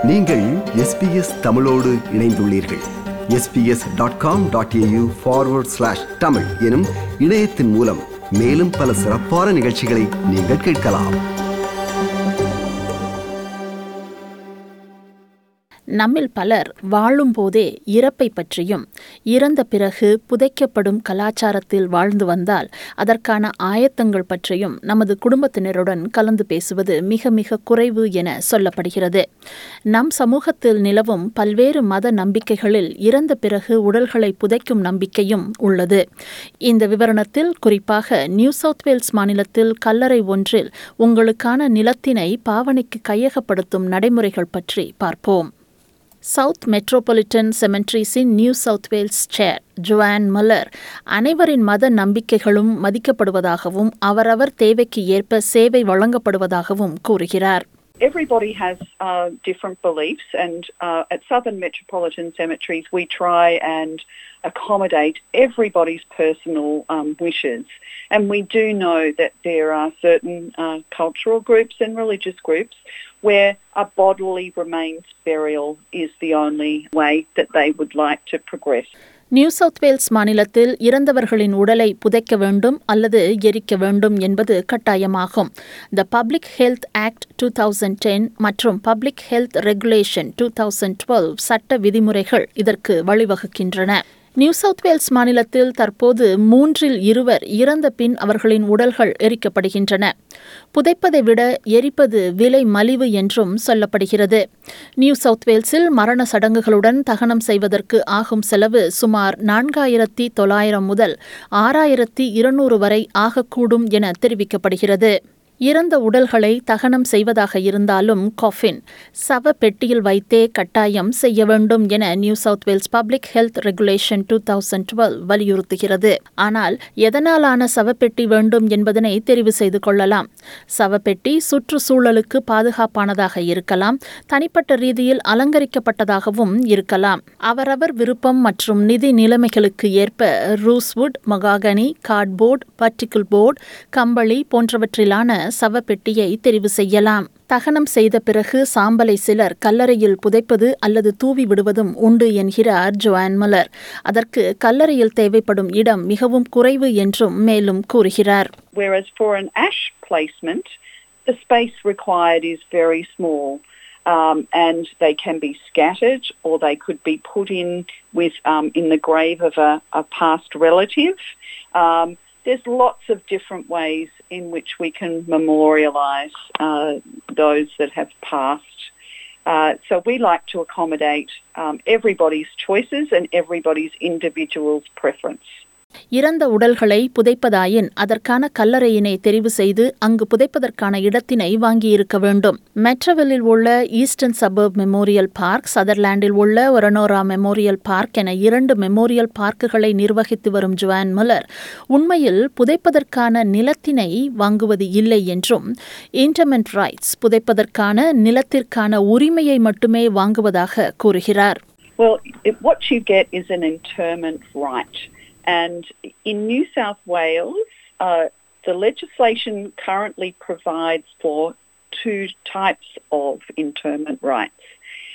நீங்கள் SBS தமிழோடு இணைந்துள்ளீர்கள். sbs.com.au/tamil எனும் இணையத்தின் மூலம் மேலும் பல சிறப்பான நிகழ்ச்சிகளை நீங்கள் கேட்கலாம். நம்மில் பலர் வாழும் போதே இறப்பை பற்றியும் இறந்த பிறகு புதைக்கப்படும் கலாச்சாரத்தில் வாழ்ந்து வந்தால் அதற்கான ஆயத்தங்கள் பற்றியும் நமது குடும்பத்தினருடன் கலந்து பேசுவது மிக மிக குறைவு என சொல்லப்படுகிறது. நம் சமூகத்தில் நிலவும் பல்வேறு மத நம்பிக்கைகளில் இறந்த பிறகு உடல்களை புதைக்கும் நம்பிக்கையும் உள்ளது. இந்த விவரணத்தில் குறிப்பாக நியூ சவுத் வேல்ஸ் மாநிலத்தில் கல்லறை ஒன்றில் உங்களுக்கான நிலத்தினை பாவனைக்கு கையகப்படுத்தும் நடைமுறைகள் பற்றி பார்ப்போம். சவுத் மெட்ரோபாலிட்டன் செமெண்ட்ரீஸின் New South Wales chair Joanne Muller அனைவரின் மத நம்பிக்கைகளும் மதிக்கப்படுவதாகவும் அவரவர் தேவைக்கு ஏற்ப சேவை வழங்கப்படுவதாகவும் கூறுகிறார். Everybody has different beliefs, and at Southern Metropolitan Cemeteries we try and accommodate everybody's personal wishes. And we do know that there are certain cultural groups and religious groups where a bodily remains burial is the only way that they would like to progress. New South Wales மாநிலத்தில் இறந்தவர்களின் உடலை புதைக்க வேண்டும் அல்லது எரிக்க வேண்டும் என்பது கட்டாயமாகும். த பப்ளிக் ஹெல்த் ஆக்ட் 2010 மற்றும் பப்ளிக் ஹெல்த் ரெகுலேஷன் 2012 சட்ட விதிமுறைகள் இதற்கு வழிவகுக்கின்றன. நியூ சவுத் வேல்ஸ் மாநிலத்தில் தற்போது 2 இறந்த பின் அவர்களின் உடல்கள் எரிக்கப்படுகின்றன. புதைப்பதை விட எரிப்பது விலை மலிவு என்றும் சொல்லப்படுகிறது. நியூ சவுத் வேல்ஸில் மரண சடங்குகளுடன் தகனம் செய்வதற்கு ஆகும் செலவு சுமார் 4,900 முதல் 6,200 வரை ஆகக்கூடும் என தெரிவிக்கப்படுகிறது. இறந்த உடல்களை தகனம் செய்வதாக இருந்தாலும் காஃபின் சவ பெட்டியில் வைத்தே கட்டாயம் செய்ய வேண்டும் என New South Wales public health regulation 2012 வலியுறுத்துகிறது. ஆனால் எதனாலான சவப்பெட்டி வேண்டும் என்பதனை தெரிவு செய்து கொள்ளலாம். சவப்பெட்டி சுற்றுச்சூழலுக்கு பாதுகாப்பானதாக இருக்கலாம், தனிப்பட்ட ரீதியில் அலங்கரிக்கப்பட்டதாகவும் இருக்கலாம். அவரவர் விருப்பம் மற்றும் நிதி நிலைமைகளுக்கு ஏற்ப rosewood, mahogany, cardboard, particle board, கம்பளி போன்றவற்றிலான சவப்பெட்டியை தெரிவு செய்யலாம். தகனம் செய்த பிறகு சாம்பலை சிலர் கல்லறையில் புதைப்பது அல்லது தூவி விடுவதும் உண்டு என்கிறார் ஜோஆன் மல்லர். அதற்கு கல்லறையில் தேவைப்படும் இடம் மிகவும் குறைவு என்றும் மேலும் கூறுகிறார். Whereas for an ash placement, the space required is very small. And they can be scattered, or they could be put in the grave of a past relative. There's lots of different ways in which we can memorialise those that have passed. So we like to accommodate everybody's choices and everybody's individual's preference. இறந்த உடல்களை புதைப்பதாயின் அதற்கான கல்லறையினை தெரிவு செய்து அங்கு புதைப்பதற்கான இடத்தினை வாங்கியிருக்க வேண்டும். மெட்ரோவில்லில் உள்ள ஈஸ்டர்ன் சபர்ப் மெமோரியல் பார்க், சதர்லாண்டில் உள்ள ஒரனோரா மெமோரியல் பார்க் என 2 மெமோரியல் பார்க்குகளை நிர்வகித்து வரும் ஜோஆன் மல்லர் உண்மையில் புதைப்பதற்கான நிலத்தினை வாங்குவது இல்லை என்றும் இன்டர்மென்ட் ரைட்ஸ் புதைப்பதற்கான நிலத்திற்கான உரிமையை மட்டுமே வாங்குவதாக கூறுகிறார். Well, what you get is an interment right. And in New South Wales, the legislation currently provides for 2 types of interment rights.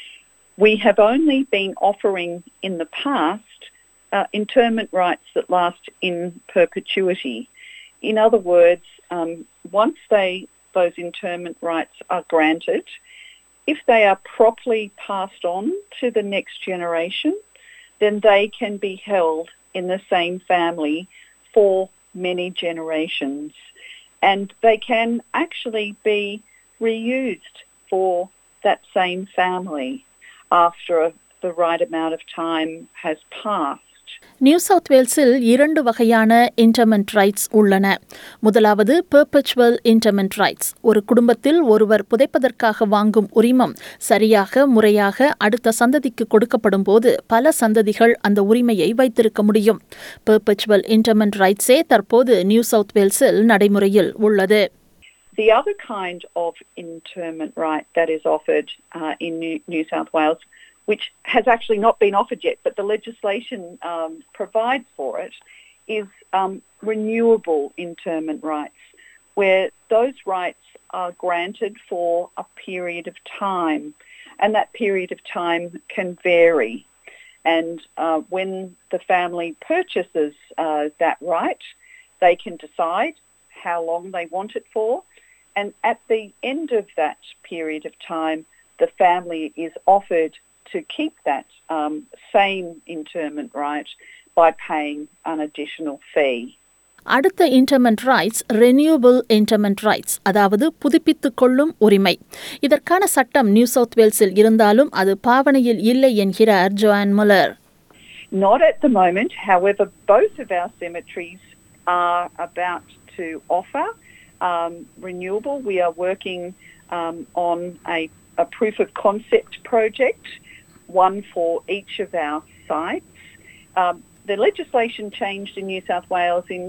We have only been offering in the past interment rights that last in perpetuity. In other words, once those interment rights are granted, if they are properly passed on to the next generation, then they can be held in the same family for many generations, and they can actually be reused for that same family after the right amount of time has passed. New South வேல்ஸில் 2 வகையான இன்டர்மென்ட் rights உள்ளன. முதலாவது perpetual இன்டர்மென்ட் rights. ஒரு குடும்பத்தில் ஒருவர் புதைப்பதற்காக வாங்கும் உரிமம் சரியாக முறையாக அடுத்த சந்ததிக்கு கொடுக்கப்படும் போது பல சந்ததிகள் அந்த உரிமையை வைத்திருக்க முடியும். பெர்பெச்சுவல் இன்டர்மென்ட் ரைட்ஸே தற்போது நியூ சவுத் வேல்ஸில் நடைமுறையில் உள்ளது. The other kind of interment right that is offered in New South Wales, which has actually not been offered yet, but the legislation provides for it, is renewable interment rights, where those rights are granted for a period of time. and that period of time can vary. And when the family purchases that right, they can decide how long they want it for. And at the end of that period of time, the family is offered to keep that same interment right by paying an additional fee. அடுத்த interment rights renewable interment rights, அதாவது புதுப்பித்துக் கொள்ளும் உரிமை. இதற்கான சட்டம் new South வேல்ஸில் இருந்தாலும் அது பாவனையில் இல்லை என்கிறார் Joanne Muller. Not at the moment. However, both of our cemeteries are about to offer renewable. We are working on a proof of concept project, one for each of our sites. The legislation changed in New South Wales in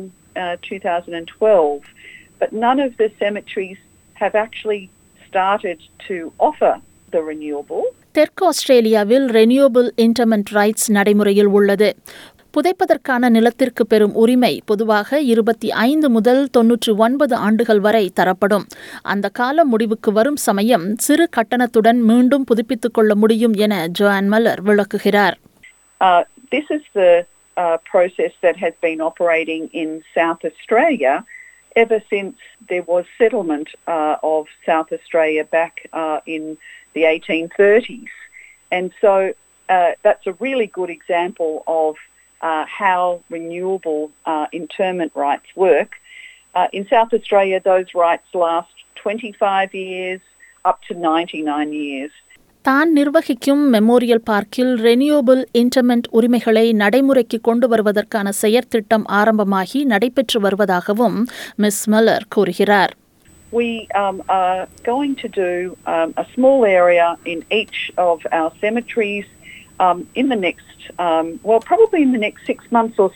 2012, but none of the cemeteries have actually started to offer the renewable. தெற்கு ஆஸ்திரேலியாவில் renewable interment rights நடைமுறையில் உள்ளது. புதைப்பதற்கான நிலத்திற்கு பெறும் உரிமை பொதுவாக 25 முதல் 99 ஆண்டுகள் வரை தரப்படும். அந்த காலம் முடிவுக்கு வரும் சமயம் சிறு கட்டணத்துடன் மீண்டும் புதுப்பித்துக் கொள்ள முடியும் என ஜோஆன் முல்லர் விளக்குகிறார். This is the process that has been operating in South Australia ever since there was settlement of South Australia back in the 1830s. And so that's a really good example of how renewable interment rights work. In South Australia, those rights last 25 years up to 99 years. தான் நிர்வகிக்கும் memorial பார்க்கில் renewable இன்டர்மெண்ட் உரிமைகளை நடைமுறைக்கு கொண்டு வருவதற்கான செயற்திட்டம் ஆரம்பமாகி நடைபெற்று வருவதாகவும் மிஸ் முல்லர் கூறுகிறார். We are going to do a small area in each of our cemeteries in the next, probably in the next 6 months or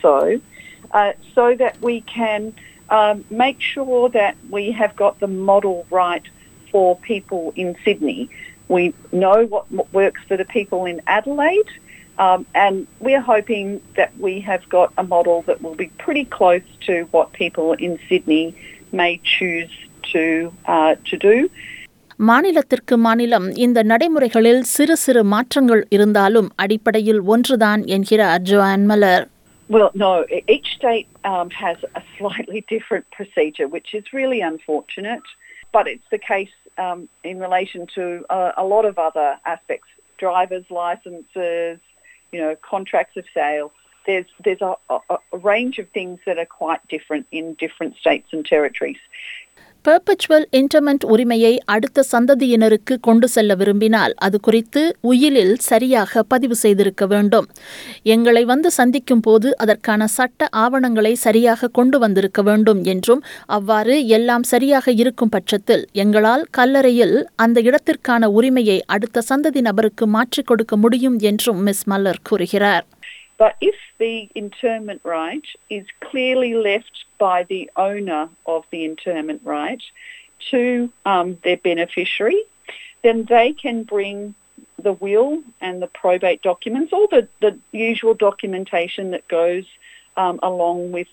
so that we can make sure that we have got the model right for people in Sydney. We know what works for the people in Adelaide, and we're hoping that we have got a model that will be pretty close to what people in Sydney may choose to do. மாநிலத்திற்கு மாநிலம் இந்த நடைமுறைகளில் சிறு சிறு மாற்றங்கள் இருந்தாலும் அடிப்படையில் ஒன்றுதான் என்கிறார் Joanne Muller. Well, no, each state has a slightly different procedure, which is really unfortunate, but it's the case in relation to a lot of other aspects, driver's licenses, contracts of sale. There's a range of things that are quite different in different states and territories. Perpetual interment உரிமையை அடுத்த சந்ததியினருக்கு கொண்டு செல்ல விரும்பினால் அது குறித்து உயிலில் சரியாக பதிவு செய்திருக்க வேண்டும். எங்களை வந்து சந்திக்கும் போது அதற்கான சட்ட ஆவணங்களை சரியாக கொண்டு வந்திருக்க வேண்டும் என்றும், அவ்வாறு எல்லாம் சரியாக இருக்கும் பட்சத்தில் எங்களால் கல்லறையில் அந்த இடத்திற்கான உரிமையை அடுத்த சந்ததி நபருக்கு மாற்றிக் கொடுக்க முடியும் என்றும் மிஸ் முல்லர் கூறுகிறார். But if the interment right is clearly left by the owner of the interment right to their beneficiary, then they can bring the will and the probate documents, all the usual documentation that goes along with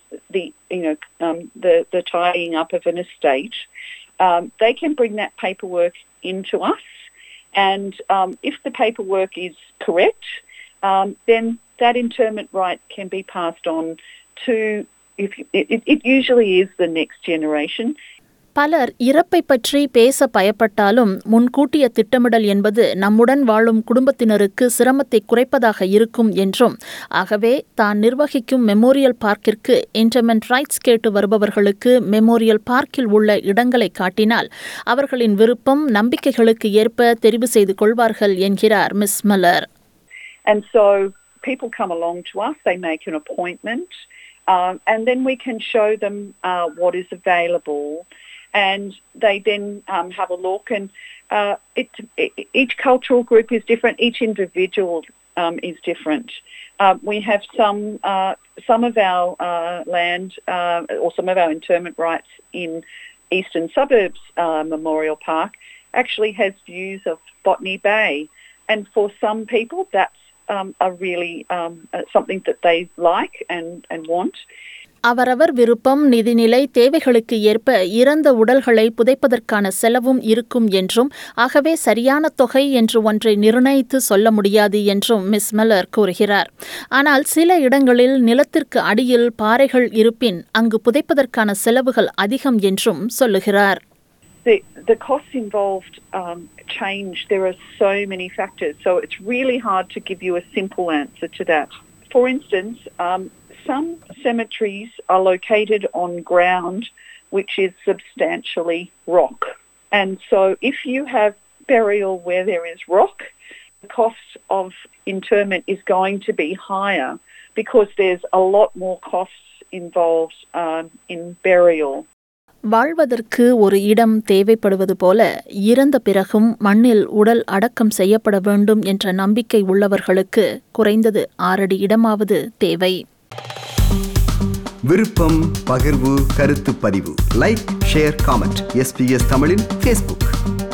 the tidying up of an estate. They can bring that paperwork into us, and if the paperwork is correct, then that interment right can be passed on to, it usually is the next generation. பலர் இறப்பை பற்றி பேச பயப்பட்டாலும் முன்கூட்டிய திட்டமிடல் என்பது நம்முடன் வாழும் குடும்பத்தினருக்கு சிரமத்தை குறைப்பதாக இருக்கும் என்றும், ஆகவே தான் நிர்வகிக்கும் மெமோரியல் பார்க்கிற்கு இன்டர்மெண்ட் ரைட்ஸ் கேட்டு வருபவர்களுக்கு மெமோரியல் பார்க்கில் உள்ள இடங்களை காட்டினால் அவர்களின் விருப்பம் நம்பிக்கைகளுக்கு ஏற்ப தெரிவு செய்து கொள்வார்கள் என்கிறார் Miss Muller. And so people come along to us, they make an appointment, and then we can show them what is available, and they then have a look. And each cultural group is different, each individual is different. We have some of our land or some of our interment rights in Eastern Suburbs Memorial Park actually has views of Botany Bay, and for some people that's are really something that they like and want. அவரவர் விருப்பம், நிதிநிலை, தேவைகளுக்கு ஏற்ப இறந்த உடல்களை புதைப்பதற்கான செலவும் இருக்கும் என்றும், ஆகவே சரியான தொகை என்று ஒன்றை நிர்ணயித்து சொல்ல முடியாது என்றும் மிஸ் மில்லர் கூறுகிறார். ஆனால் சில இடங்களில் நிலத்திற்கு அடியில் பாறைகள் இருப்பின் அங்கு புதைப்பதற்கான செலவுகள் அதிகம் என்றும் சொல்லுகிறார். The costs involved change. There are so many factors, so it's really hard to give you a simple answer to that. For instance, some cemeteries are located on ground which is substantially rock. And so if you have burial where there is rock, the cost of interment is going to be higher because there's a lot more costs involved in burial. வாழ்வதற்கு ஒரு இடம் தேவைப்படுவது போல இறந்த பிறகும் மண்ணில் உடல் அடக்கம் செய்யப்பட வேண்டும் என்ற நம்பிக்கை உள்ளவர்களுக்கு குறைந்தது 6 அடி இடமாவது தேவை. விருப்பம், பகிர்வு, கருத்து பதிவு. Like, share, comment. SBS தமிழின் Facebook.